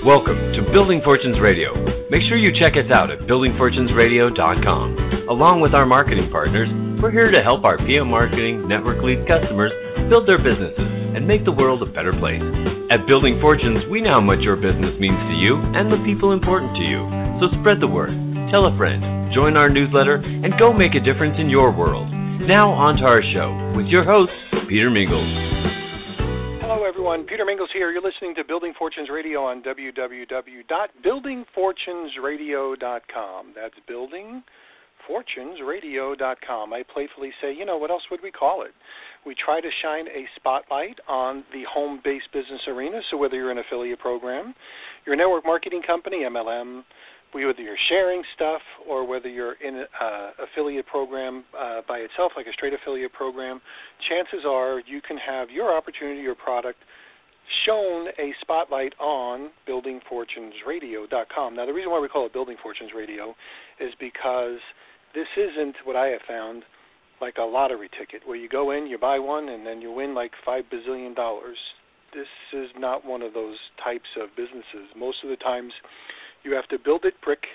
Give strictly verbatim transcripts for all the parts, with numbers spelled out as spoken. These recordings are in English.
Welcome to Building Fortunes Radio. Make sure you check us out at building fortunes radio dot com. Along with our marketing partners, we're here to help our P M Marketing Network Lead customers build their businesses and make the world a better place. At Building Fortunes, we know how much your business means to you and the people important to you. So spread the word, tell a friend, join our newsletter, and go make a difference in your world. Now on to our show with your host, Peter Mingles. Hello, everyone. Peter Mingles here. You're listening to Building Fortunes Radio on w w w dot building fortunes radio dot com. That's building fortunes radio dot com. I playfully say, you know, what else would we call it? We try to shine a spotlight on the home-based business arena, so whether you're an affiliate program, you're a network marketing company, M L M, whether you're sharing stuff or whether you're in an uh, affiliate program uh, by itself, like a straight affiliate program, chances are you can have your opportunity or product shown a spotlight on building fortunes radio dot com. Now, the reason why we call it Building Fortunes Radio is because this isn't what I have found like a lottery ticket where you go in, you buy one, and then you win like five bazillion dollars. This is not one of those types of businesses. Most of the times, you have to build it brick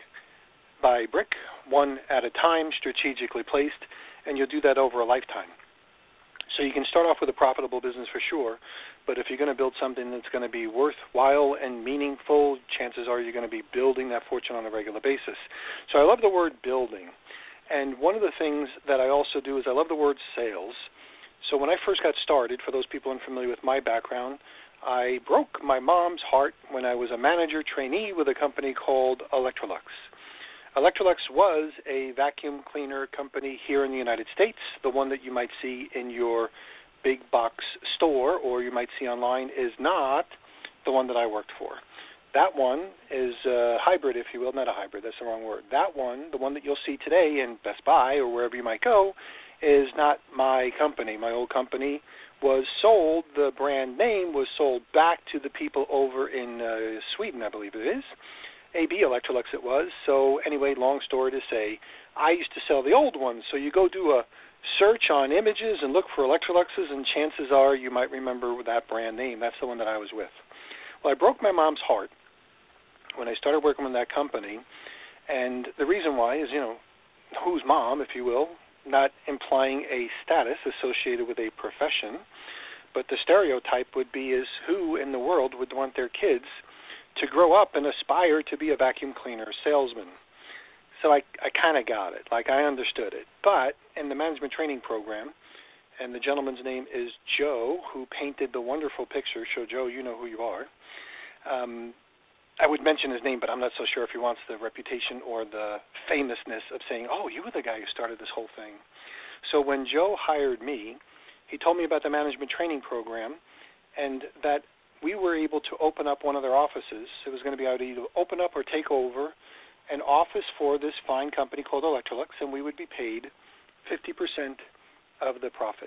by brick, one at a time, strategically placed, and you'll do that over a lifetime. So you can start off with a profitable business for sure, but if you're going to build something that's going to be worthwhile and meaningful, chances are you're going to be building that fortune on a regular basis. So I love the word building. And one of the things that I also do is I love the word sales. So when I first got started, for those people unfamiliar with my background, I broke my mom's heart when I was a manager trainee with a company called Electrolux. Electrolux was a vacuum cleaner company here in the United States, the one that you might see in your big box store or you might see online is not the one that I worked for. That one is a hybrid, if you will, not a hybrid, that's the wrong word. That one, the one that you'll see today in Best Buy or wherever you might go, is not my company. My old company was sold, the brand name was sold back to the people over in uh, Sweden, I believe it is. A B Electrolux it was. So anyway, long story to say, I used to sell the old ones. So you go do a search on images and look for Electroluxes, and chances are you might remember that brand name. That's the one that I was with. Well, I broke my mom's heart when I started working with that company, and the reason why is, you know, whose mom, if you will, not implying a status associated with a profession, but the stereotype would be is who in the world would want their kids to grow up and aspire to be a vacuum cleaner salesman. So I, I kind of got it, like I understood it. But in the management training program, and the gentleman's name is Joe, who painted the wonderful picture, so Joe, you know who you are. Um, I would mention his name, but I'm not so sure if he wants the reputation or the famousness of saying, oh, you were the guy who started this whole thing. So when Joe hired me, he told me about the management training program and that we were able to open up one of their offices. It was going to be able to either open up or take over an office for this fine company called Electrolux, and we would be paid fifty percent of the profit.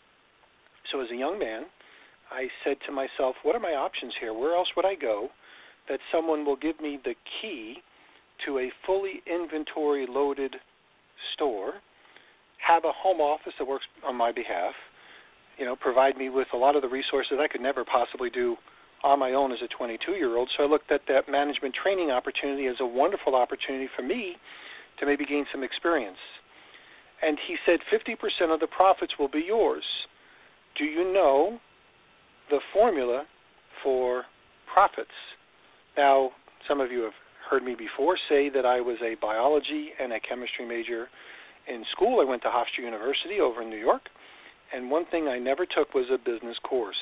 So as a young man, I said to myself, what are my options here? Where else would I go that someone will give me the key to a fully inventory-loaded store, have a home office that works on my behalf, you know, provide me with a lot of the resources I could never possibly do on my own as a twenty-two-year-old. So I looked at that management training opportunity as a wonderful opportunity for me to maybe gain some experience. And he said fifty percent of the profits will be yours. Do you know the formula for profits? Now, some of you have heard me before say that I was a biology and a chemistry major in school. I went to Hofstra University over in New York, and one thing I never took was a business course.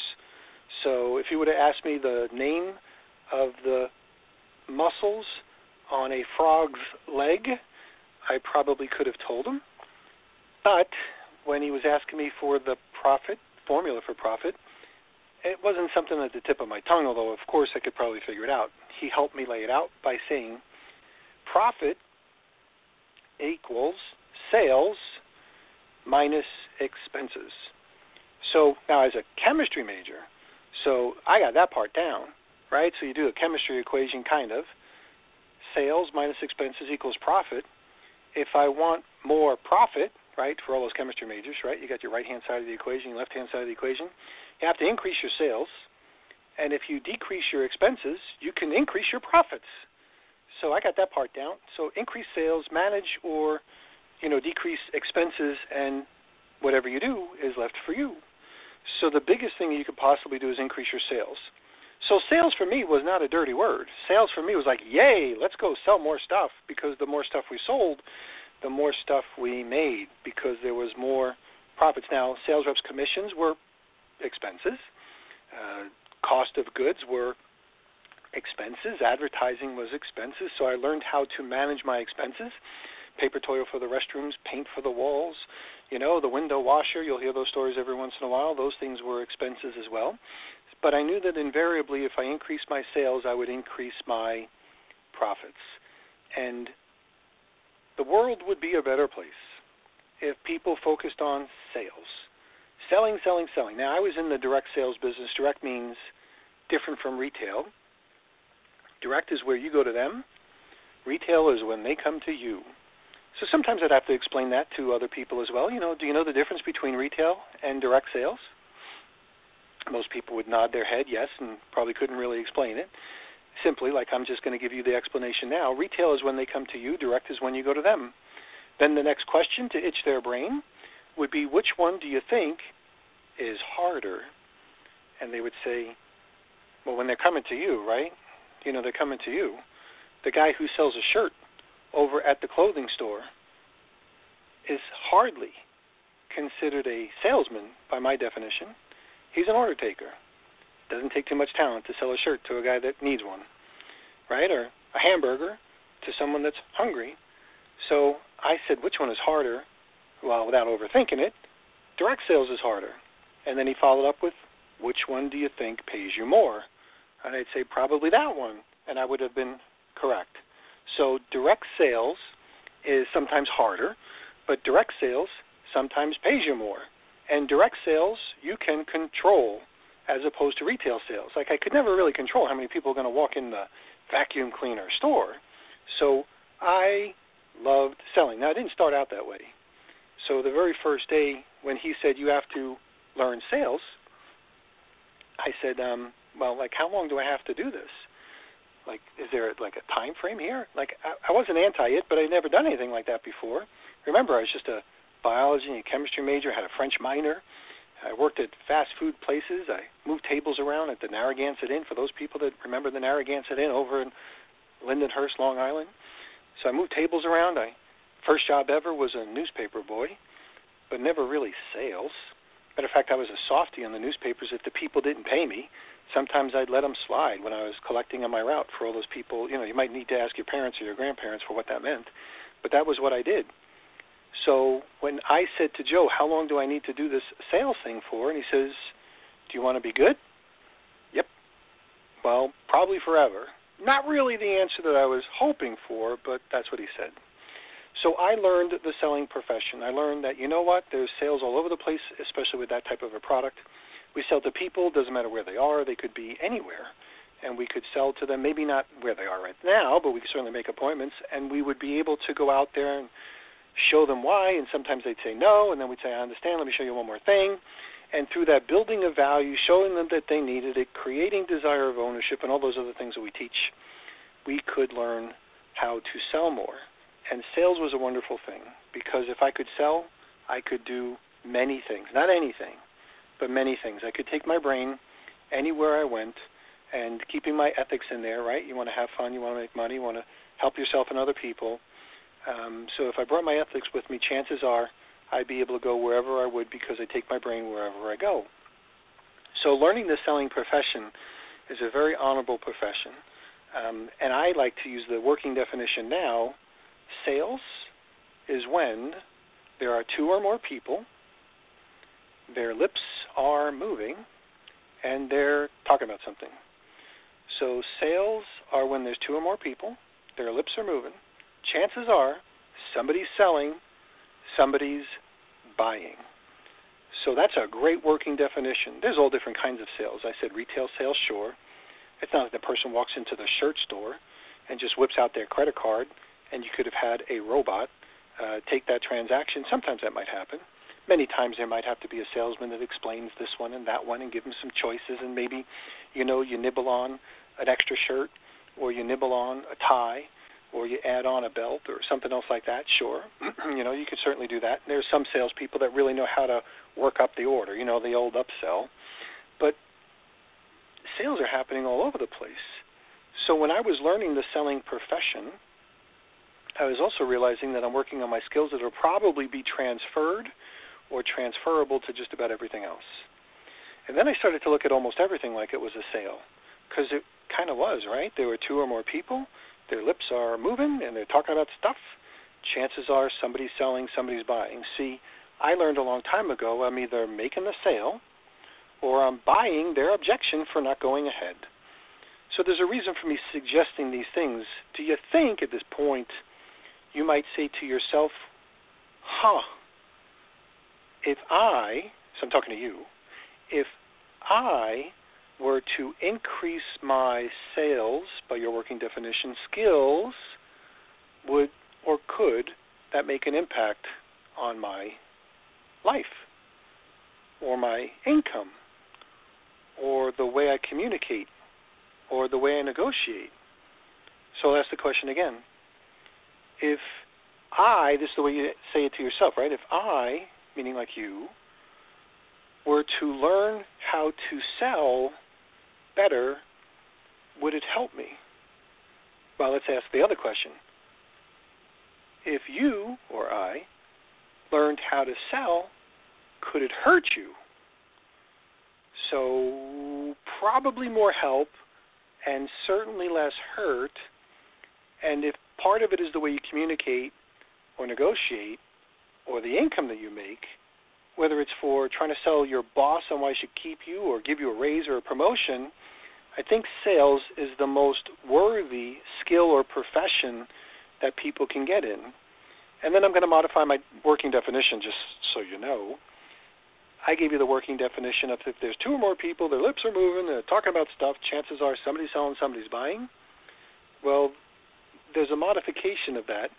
So if you would have asked me the name of the muscles on a frog's leg, I probably could have told him. But when he was asking me for the profit, formula for profit, it wasn't something at the tip of my tongue, although of course I could probably figure it out. He helped me lay it out by saying profit equals sales minus expenses. So now as a chemistry major, so I got that part down, right? So you do a chemistry equation kind of. Sales minus expenses equals profit. If I want more profit, right, for all those chemistry majors, right, you got your right-hand side of the equation, your left-hand side of the equation, you have to increase your sales, And if you decrease your expenses, you can increase your profits. So I got that part down. So increase sales, manage or, you know, decrease expenses, and whatever you do is left for you. So the biggest thing you could possibly do is increase your sales. So sales for me was not a dirty word. Sales for me was like, yay, let's go sell more stuff, because the more stuff we sold, the more stuff we made, because there was more profits. Now, sales reps' commissions were expenses. Uh, cost of goods were expenses. Advertising was expenses. So I learned how to manage my expenses. Paper towel for the restrooms, paint for the walls, you know, the window washer. You'll hear those stories every once in a while. Those things were expenses as well. But I knew that invariably if I increased my sales, I would increase my profits. And the world would be a better place if people focused on sales. Selling, selling, selling. Now, I was in the direct sales business. Direct means different from retail. Direct is where you go to them. Retail is when they come to you. So sometimes I'd have to explain that to other people as well. You know, do you know the difference between retail and direct sales? Most people would nod their head yes and probably couldn't really explain it. Simply, like I'm just going to give you the explanation now. Retail is when they come to you. Direct is when you go to them. Then the next question to itch their brain would be, which one do you think is harder? And they would say, well, when they're coming to you, right? You know, they're coming to you. The guy who sells a shirt over at the clothing store is hardly considered a salesman by my definition. He's an order taker. Doesn't take too much talent to sell a shirt to a guy that needs one, right? Or a hamburger to someone that's hungry. So I said, which one is harder? Well, without overthinking it, direct sales is harder. And then he followed up with, which one do you think pays you more? And I'd say probably that one, and I would have been correct. So direct sales is sometimes harder, but direct sales sometimes pays you more. And direct sales you can control as opposed to retail sales. Like I could never really control how many people are going to walk in the vacuum cleaner store. So I loved selling. Now, I didn't start out that way. So the very first day when he said you have to learn sales, I said, um, well, like how long do I have to do this? Like, is there like a time frame here? Like, I, I wasn't anti it, but I'd never done anything like that before. Remember, I was just a biology and chemistry major, had a French minor. I worked at fast food places. I moved tables around at the Narragansett Inn, for those people that remember the Narragansett Inn over in Lindenhurst, Long Island. So I moved tables around. I first job ever was a newspaper boy, but never really sales. Matter of fact, I was a softie on the newspapers. If the people didn't pay me, sometimes I'd let them slide when I was collecting on my route for all those people. You know, you might need to ask your parents or your grandparents for what that meant, but that was what I did. So when I said to Joe, how long do I need to do this sales thing for? And he says, do you want to be good? Yep. Well, probably forever. Not really the answer that I was hoping for, but that's what he said. So I learned the selling profession. I learned that, you know what, there's sales all over the place, especially with that type of a product. We sell to people, doesn't matter where they are. They could be anywhere. And we could sell to them, maybe not where they are right now, but we could certainly make appointments, and we would be able to go out there and show them why, and sometimes they'd say no, and then we'd say, I understand, let me show you one more thing. And through that building of value, showing them that they needed it, creating desire of ownership, and all those other things that we teach, we could learn how to sell more. And sales was a wonderful thing, because if I could sell, I could do many things. Not anything, but many things. I could take my brain anywhere I went, and keeping my ethics in there, right? You want to have fun, you want to make money, you want to help yourself and other people. Um, so if I brought my ethics with me, chances are I'd be able to go wherever I would, because I take my brain wherever I go. So learning the selling profession is a very honorable profession. Um, and I like to use the working definition now. Sales is when there are two or more people, their lips are moving, and they're talking about something. So sales are when there's two or more people, their lips are moving. Chances are somebody's selling, somebody's buying. So that's a great working definition. There's all different kinds of sales. I said retail sales, sure. It's not like the person walks into the shirt store and just whips out their credit card, and you could have had a robot uh, take that transaction. Sometimes that might happen. many times there might have to be a salesman that explains this one and that one and give them some choices, and maybe, you know, you nibble on an extra shirt, or you nibble on a tie, or you add on a belt or something else like that. Sure, you know, you could certainly do that. There's some salespeople that really know how to work up the order, you know, the old upsell. But sales are happening all over the place. So when I was learning the selling profession, I was also realizing that I'm working on my skills that will probably be transferred or transferable to just about everything else. And then I started to look at almost everything like it was a sale, because it kind of was, right? There were two or more people, their lips are moving, and they're talking about stuff. Chances are somebody's selling, somebody's buying. See, I learned a long time ago I'm either making the sale or I'm buying their objection for not going ahead. So there's a reason for me suggesting these things. Do you think at this point you might say to yourself, huh, if I, so I'm talking to you, if I were to increase my sales, by your working definition, skills, would or could that make an impact on my life or my income or the way I communicate or the way I negotiate? So I'll ask the question again. If I, this is the way you say it to yourself, right? If I, meaning like you, were to learn how to sell better, would it help me? Well, let's ask the other question. If you or I learned how to sell, could it hurt you? So probably more help and certainly less hurt. And if part of it is the way you communicate or negotiate or the income that you make, whether it's for trying to sell your boss on why he should keep you or give you a raise or a promotion, I think sales is the most worthy skill or profession that people can get in. And then I'm going to modify my working definition just so you know. I gave you the working definition of if there's two or more people, their lips are moving, they're talking about stuff, chances are somebody's selling, somebody's buying. Well, there's a modification of that,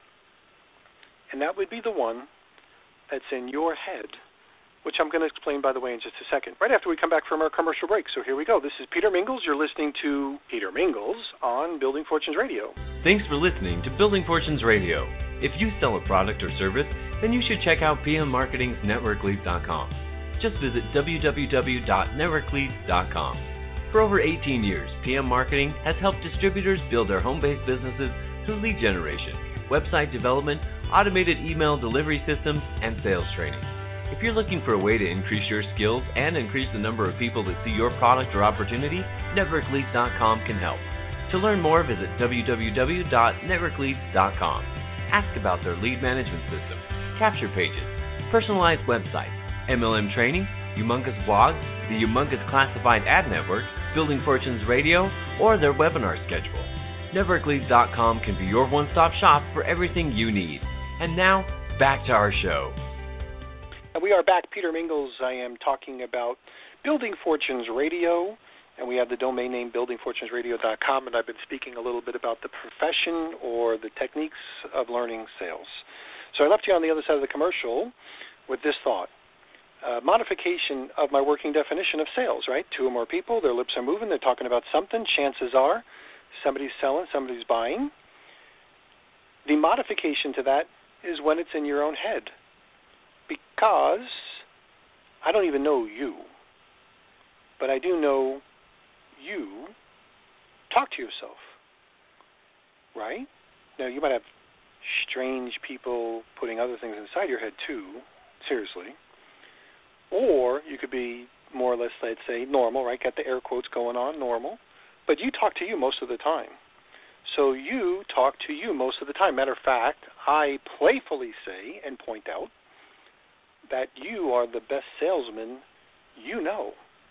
and that would be the one that's in your head, which I'm going to explain, by the way, in just a second, right after we come back from our commercial break. So here we go. This is Peter Mingles. You're listening to Peter Mingles on Building Fortunes Radio. Thanks for listening to Building Fortunes Radio. If you sell a product or service, then you should check out P M Marketing's Network Leads dot com. Just visit w w w dot network leads dot com. For over eighteen years, P M Marketing has helped distributors build their home-based businesses through lead generation, website development, automated email delivery systems, and sales training. If you're looking for a way to increase your skills and increase the number of people that see your product or opportunity, network leads dot com can help. To learn more, visit w w w dot network leads dot com. Ask about their lead management system, capture pages, personalized websites, M L M training, Humongous blogs, the Humongous Classified Ad Network, Building Fortunes Radio, or their webinar schedule. network leads dot com can be your one-stop shop for everything you need. And now, back to our show. And we are back. Peter Mingles. I am talking about Building Fortunes Radio, and we have the domain name building fortunes radio dot com, and I've been speaking a little bit about the profession or the techniques of learning sales. So I left you on the other side of the commercial with this thought. Uh, modification of my working definition of sales, right? Two or more people, their lips are moving, they're talking about something. Chances are somebody's selling, somebody's buying. The modification to that is when it's in your own head. Because I don't even know you, but I do know you talk to yourself, right? Now, you might have strange people putting other things inside your head, too, seriously. Or you could be more or less, let's say, normal, right? Got the air quotes going on, normal. But you talk to you most of the time. So you talk to you most of the time. Matter of fact, I playfully say and point out that you are the best salesman you know.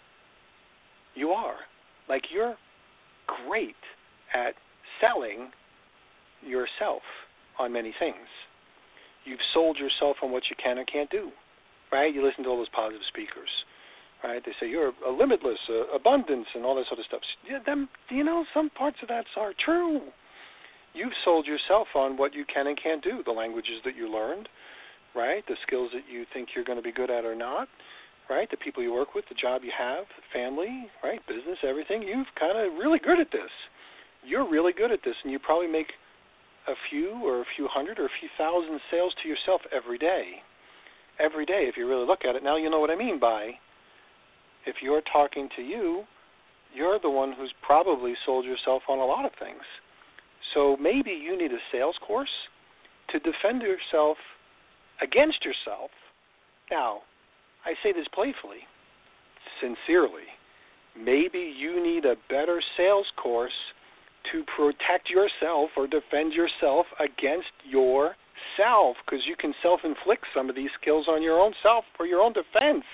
You are. Like, you're great at selling yourself on many things. You've sold yourself on what you can and can't do, right? You listen to all those positive speakers, right? They say you're a limitless, uh, abundance, and all that sort of stuff. Yeah, them, you know, some parts of that are true. You've sold yourself on what you can and can't do, the languages that you learned, right? The skills that you think you're going to be good at or not, right? The people you work with, the job you have, family, right? Business, everything. You've kind of really good at this. You're really good at this, and you probably make a few or a few hundred or a few thousand sales to yourself every day. Every day, if you really look at it. Now you know what I mean by, if you're talking to you, you're the one who's probably sold yourself on a lot of things. So maybe you need a sales course to defend yourself against yourself. Now, I say this playfully, sincerely. Maybe you need a better sales course to protect yourself or defend yourself against yourself, because you can self-inflict some of these skills on your own self for your own defense.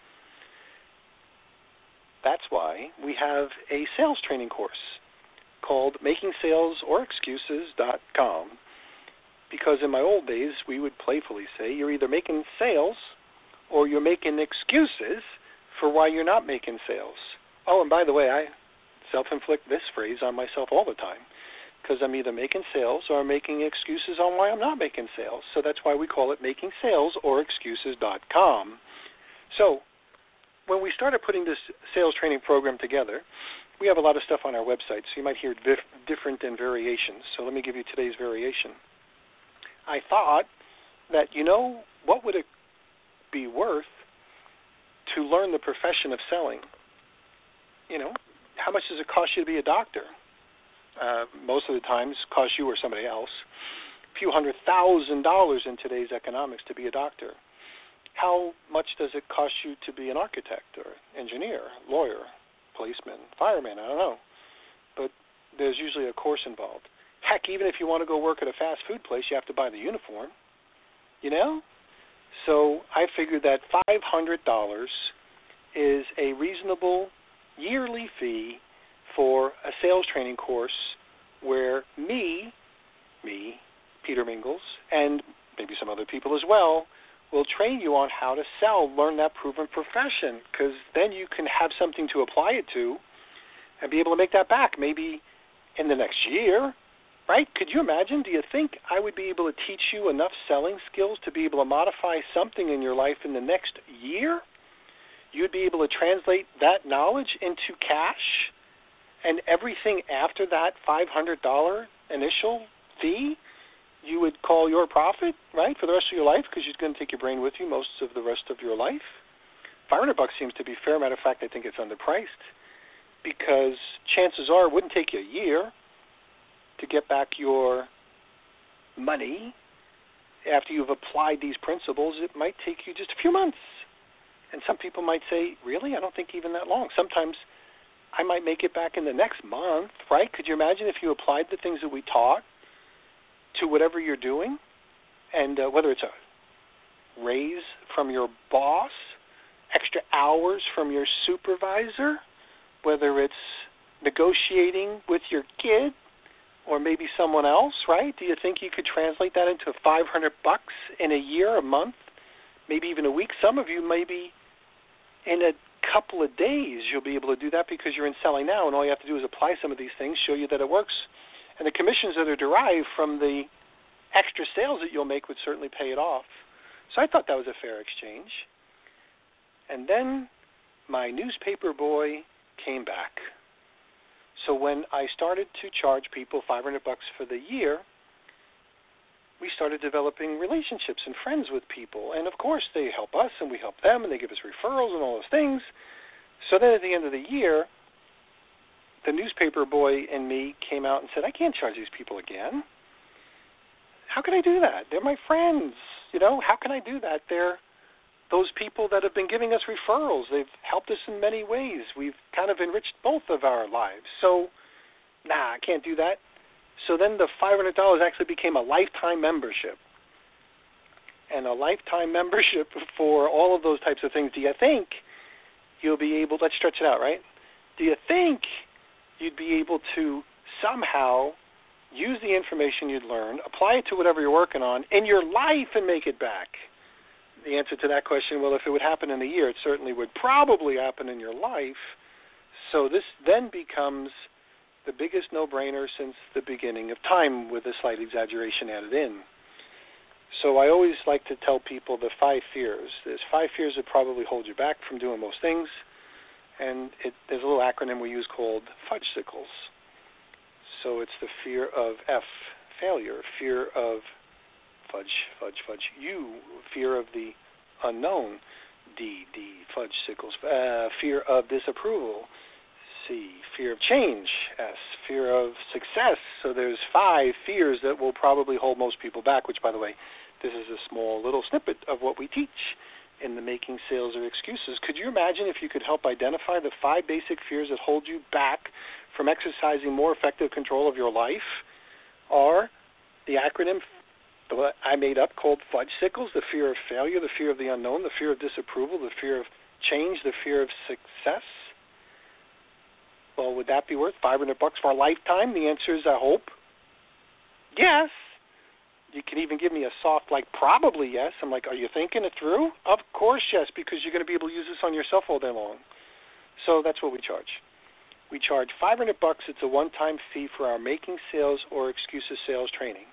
That's why we have a sales training course called making sales or excuses dot com, because in my old days we would playfully say you're either making sales or you're making excuses for why you're not making sales. Oh, and by the way, I self-inflict this phrase on myself all the time, because I'm either making sales or I'm making excuses on why I'm not making sales. So that's why we call it making sales or excuses dot com. So when we started putting this sales training program together, we have a lot of stuff on our website, so you might hear dif- different and variations. So let me give you today's variation. I thought that, you know, what would it be worth to learn the profession of selling? You know, how much does it cost you to be a doctor? Uh, most of the times it costs you or somebody else a few hundred thousand dollars in today's economics to be a doctor. How much does it cost you to be an architect or engineer, lawyer, policeman, fireman? I don't know. But there's usually a course involved. Heck, even if you want to go work at a fast food place, you have to buy the uniform, you know? So I figured that five hundred dollars is a reasonable yearly fee for a sales training course where me, me, Peter Mingles, and maybe some other people as well, will train you on how to sell, learn that proven profession, because then you can have something to apply it to and be able to make that back maybe in the next year, right? Could you imagine? Do you think I would be able to teach you enough selling skills to be able to modify something in your life in the next year? You'd be able to translate that knowledge into cash, and everything after that five hundred dollars initial fee you would call your profit, right, for the rest of your life, because you're going to take your brain with you most of the rest of your life. five hundred bucks seems to be fair. Matter of fact, I think it's underpriced, because chances are it wouldn't take you a year to get back your money. After you've applied these principles, it might take you just a few months. And some people might say, really? I don't think even that long. Sometimes I might make it back in the next month, right? Could you imagine if you applied the things that we taught to whatever you're doing? And uh, whether it's a raise from your boss, extra hours from your supervisor, whether it's negotiating with your kid or maybe someone else, right? Do you think you could translate that into five hundred bucks in a year, a month, maybe even a week? Some of you maybe in a couple of days you'll be able to do that, because you're in selling now, and all you have to do is apply some of these things, show you that it works. And the commissions that are derived from the extra sales that you'll make would certainly pay it off. So I thought that was a fair exchange. And then my newspaper boy came back. So when I started to charge people five hundred bucks for the year, we started developing relationships and friends with people. And, of course, they help us and we help them, and they give us referrals and all those things. So then at the end of the year, the newspaper boy and me came out and said, I can't charge these people again. How can I do that? They're my friends. You know, how can I do that? They're those people that have been giving us referrals. They've helped us in many ways. We've kind of enriched both of our lives. So, nah, I can't do that. So then the five hundred dollars actually became a lifetime membership. And a lifetime membership for all of those types of things. Do you think you'll be able, let's stretch it out, right? Do you think you'd be able to somehow use the information you'd learned, apply it to whatever you're working on in your life and make it back? The answer to that question, well, if it would happen in a year, it certainly would probably happen in your life. So this then becomes the biggest no-brainer since the beginning of time, with a slight exaggeration added in. So I always like to tell people the five fears. There's five fears that probably hold you back from doing most things, and it, there's a little acronym we use called FUDGEsicles. So it's the fear of F, failure, fear of fudge, fudge, fudge, U, fear of the unknown, D, D, FUDGEsicles, uh, fear of disapproval, C, fear of change, S, fear of success. So there's five fears that will probably hold most people back, which, by the way, this is a small little snippet of what we teach in the Making Sales or Excuses. Could you imagine if you could help identify the five basic fears that hold you back from exercising more effective control of your life? Are the acronym that I made up called FUDGEsicles, the fear of failure, the fear of the unknown, the fear of disapproval, the fear of change, the fear of success? Well, would that be worth five hundred bucks for a lifetime? The answer is, I hope, yes. You can even give me a soft, like, probably yes. I'm like, are you thinking it through? Of course, yes, because you're going to be able to use this on yourself all day long. So that's what we charge. We charge five hundred bucks. It's a one-time fee for our Making Sales or Excuses sales training.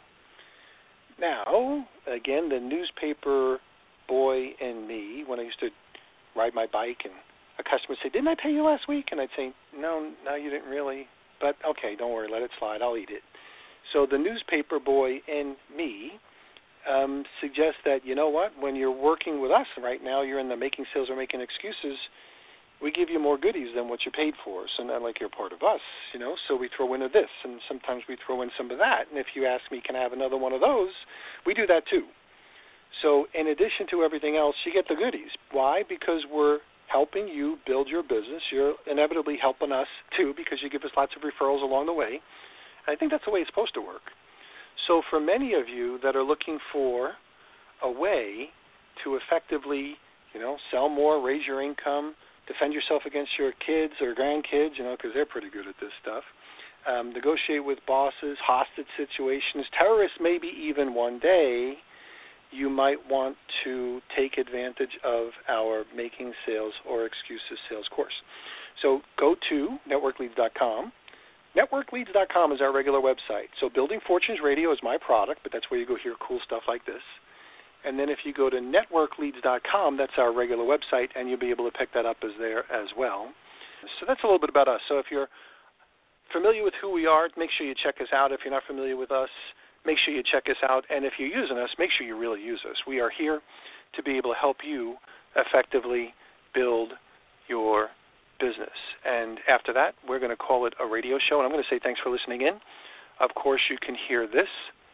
Now, again, the newspaper boy in me, when I used to ride my bike and a customer would say, didn't I pay you last week? And I'd say, no, no, you didn't really. But, okay, don't worry, let it slide. I'll eat it. So the newspaper boy in me um, suggests that, you know what, when you're working with us right now, you're in the Making Sales or Making Excuses, we give you more goodies than what you paid for. So not like you're part of us, you know, so we throw in a this, and sometimes we throw in some of that. And if you ask me, can I have another one of those, we do that too. So in addition to everything else, you get the goodies. Why? Because we're helping you build your business. You're inevitably helping us too, because you give us lots of referrals along the way. I think that's the way it's supposed to work. So for many of you that are looking for a way to effectively, you know, sell more, raise your income, defend yourself against your kids or grandkids, you know, because they're pretty good at this stuff, um, negotiate with bosses, hostage situations, terrorists, maybe even one day, you might want to take advantage of our Making Sales or Excuses sales course. So go to network leads dot com. network leads dot com is our regular website. So Building Fortunes Radio is my product, but that's where you go hear cool stuff like this. And then if you go to network leads dot com, that's our regular website, and you'll be able to pick that up as there as well. So that's a little bit about us. So if you're familiar with who we are, make sure you check us out. If you're not familiar with us, make sure you check us out. And if you're using us, make sure you really use us. We are here to be able to help you effectively build your business. And after that, we're going to call it a radio show, and I'm going to say thanks for listening in. Of course, you can hear this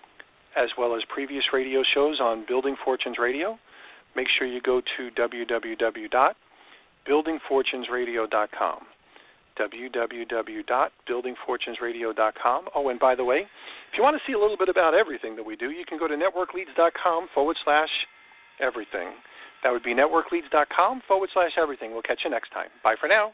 as well as previous radio shows on Building Fortunes Radio. Make sure you go to w w w dot building fortunes radio dot com. w w w dot building fortunes radio dot com. Oh, and by the way, if you want to see a little bit about everything that we do, you can go to network leads dot com forward slash everything. That would be network leads dot com forward slash everything. We'll catch you next time. Bye for now.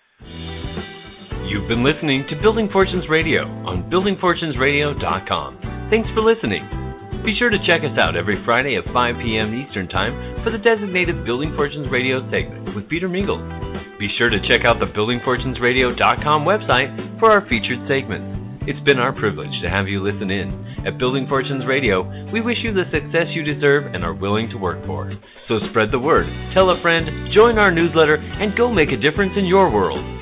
You've been listening to Building Fortunes Radio on building fortunes radio dot com. Thanks for listening. Be sure to check us out every Friday at five p.m. Eastern Time for the designated Building Fortunes Radio segment with Peter Mingles. Be sure to check out the building fortunes radio dot com website for our featured segments. It's been our privilege to have you listen in. At Building Fortunes Radio, we wish you the success you deserve and are willing to work for. So spread the word, tell a friend, join our newsletter, and go make a difference in your world.